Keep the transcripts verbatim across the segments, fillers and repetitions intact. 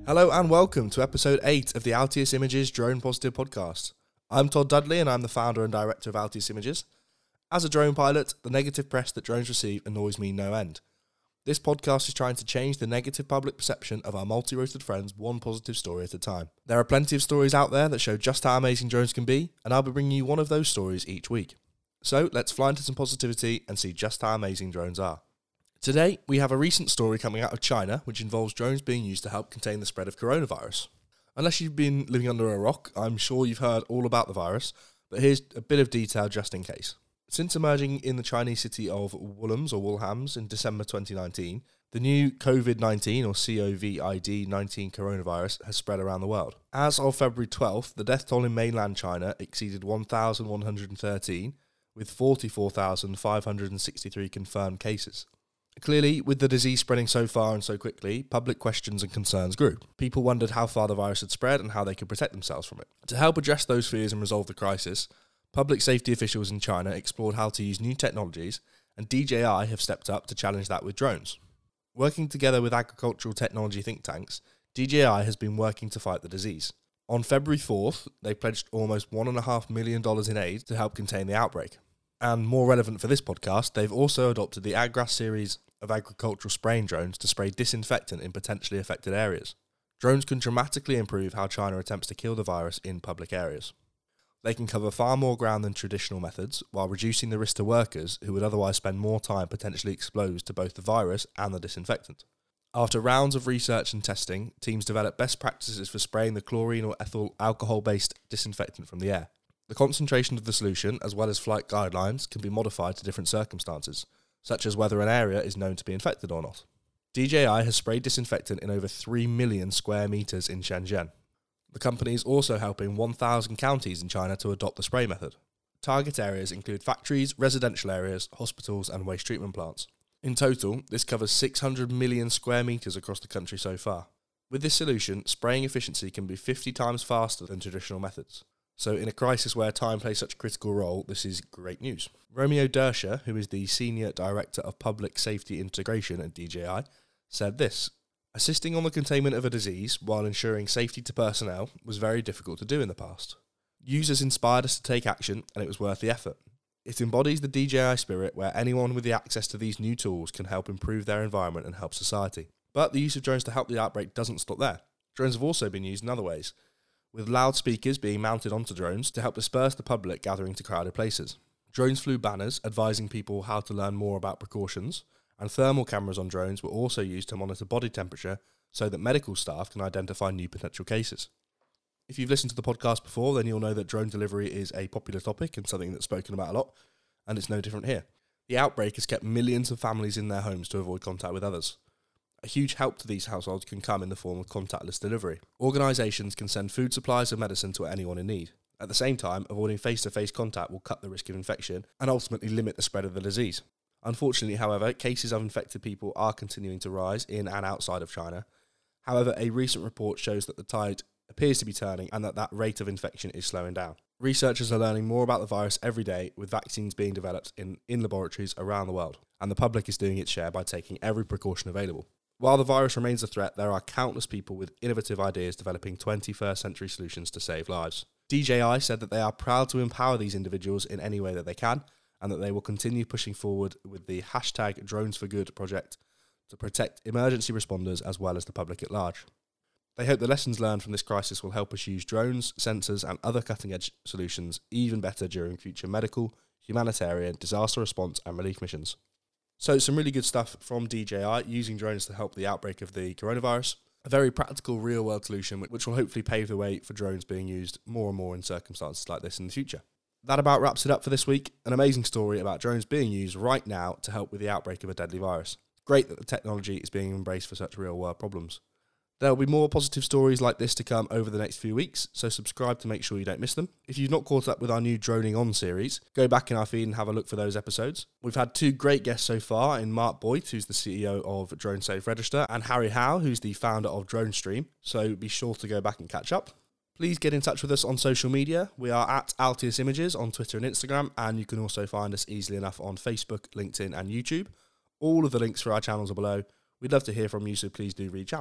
Hello and welcome to episode eight of the Altius Images Drone Positive podcast. I'm Todd Dudley and I'm the founder and director of Altius Images. As a drone pilot, the negative press that drones receive annoys me no end. This podcast is trying to change the negative public perception of our multi-roted friends one positive story at a time. There are plenty of stories out there that show just how amazing drones can be, and I'll be bringing you one of those stories each week. So let's fly into some positivity and see just how amazing drones are. Today, we have a recent story coming out of China which involves drones being used to help contain the spread of coronavirus. Unless you've been living under a rock, I'm sure you've heard all about the virus, but here's a bit of detail just in case. Since emerging in the Chinese city of Wuhams or Wuhams in December twenty nineteen, the new COVID nineteen or COVID nineteen coronavirus has spread around the world. As of February twelfth, the death toll in mainland China exceeded one thousand one hundred thirteen, with forty-four thousand five hundred sixty-three confirmed cases. Clearly, with the disease spreading so far and so quickly, public questions and concerns grew. People wondered how far the virus had spread and how they could protect themselves from it. To help address those fears and resolve the crisis, public safety officials in China explored how to use new technologies, and D J I have stepped up to challenge that with drones. Working together with agricultural technology think tanks, D J I has been working to fight the disease. On February fourth, they pledged almost one point five million dollars in aid to help contain the outbreak. And more relevant for this podcast, they've also adopted the AgRAS series of agricultural spraying drones to spray disinfectant in potentially affected areas. Drones can dramatically improve how China attempts to kill the virus in public areas. They can cover far more ground than traditional methods, while reducing the risk to workers who would otherwise spend more time potentially exposed to both the virus and the disinfectant. After rounds of research and testing, teams developed best practices for spraying the chlorine or ethyl alcohol-based disinfectant from the air. The concentration of the solution, as well as flight guidelines, can be modified to different circumstances, such as whether an area is known to be infected or not. D J I has sprayed disinfectant in over three million square metres in Shenzhen. The company is also helping one thousand counties in China to adopt the spray method. Target areas include factories, residential areas, hospitals and waste treatment plants. In total, this covers six hundred million square metres across the country so far. With this solution, spraying efficiency can be fifty times faster than traditional methods. So in a crisis where time plays such a critical role, this is great news. Romeo Dersher, who is the Senior Director of Public Safety Integration at D J I, said this: "Assisting on the containment of a disease while ensuring safety to personnel was very difficult to do in the past. Users inspired us to take action and it was worth the effort. It embodies the D J I spirit where anyone with the access to these new tools can help improve their environment and help society." But the use of drones to help the outbreak doesn't stop there. Drones have also been used in other ways, with loudspeakers being mounted onto drones to help disperse the public gathering to crowded places. Drones flew banners advising people how to learn more about precautions, and thermal cameras on drones were also used to monitor body temperature so that medical staff can identify new potential cases. If you've listened to the podcast before, then you'll know that drone delivery is a popular topic and something that's spoken about a lot, and it's no different here. The outbreak has kept millions of families in their homes to avoid contact with others. A huge help to these households can come in the form of contactless delivery. Organisations can send food supplies and medicine to anyone in need. At the same time, avoiding face-to-face contact will cut the risk of infection and ultimately limit the spread of the disease. Unfortunately, however, cases of infected people are continuing to rise in and outside of China. However, a recent report shows that the tide appears to be turning and that that rate of infection is slowing down. Researchers are learning more about the virus every day, with vaccines being developed in, in laboratories around the world, and the public is doing its share by taking every precaution available. While the virus remains a threat, there are countless people with innovative ideas developing twenty-first century solutions to save lives. D J I said that they are proud to empower these individuals in any way that they can, and that they will continue pushing forward with the hashtag Drones for Good project to protect emergency responders as well as the public at large. They hope the lessons learned from this crisis will help us use drones, sensors and other cutting-edge solutions even better during future medical, humanitarian, disaster response and relief missions. So some really good stuff from D J I using drones to help the outbreak of the coronavirus. A very practical real-world solution which will hopefully pave the way for drones being used more and more in circumstances like this in the future. That about wraps it up for this week. An amazing story about drones being used right now to help with the outbreak of a deadly virus. Great that the technology is being embraced for such real-world problems. There will be more positive stories like this to come over the next few weeks, so subscribe to make sure you don't miss them. If you've not caught up with our new Droning On series, go back in our feed and have a look for those episodes. We've had two great guests so far in Mark Boyd, who's the C E O of Drone Safe Register, and Harry Howe, who's the founder of DroneStream, so be sure to go back and catch up. Please get in touch with us on social media. We are at Altius Images on Twitter and Instagram, and you can also find us easily enough on Facebook, LinkedIn and YouTube. All of the links for our channels are below. We'd love to hear from you, so please do reach out.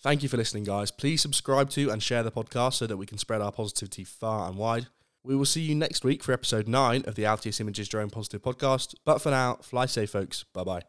Thank you for listening, guys. Please subscribe to and share the podcast so that we can spread our positivity far and wide. We will see you next week for episode nine of the Altius Images Drone Positive podcast. But for now, fly safe, folks. Bye-bye.